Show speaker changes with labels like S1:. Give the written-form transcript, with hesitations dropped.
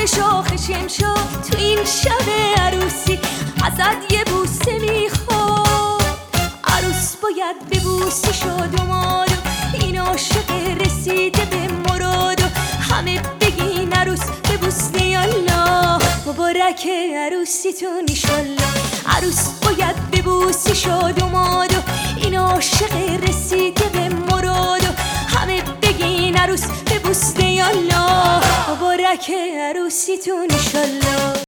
S1: شاخش امشب تو این شب عروسی ازت یه بوسه میخواد. عروس باید ببوسی شاد و ماد و این عاشق رسیده به مراد و همه بگین عروس ببوسنی یالله مبارک عروسیتون ایشالله. عروس باید ببوسی شاد و ماد و این عاشق رسیده به مراد و همه بگین عروس ببوسنی یالله مبارک عروسیتون ایشالله.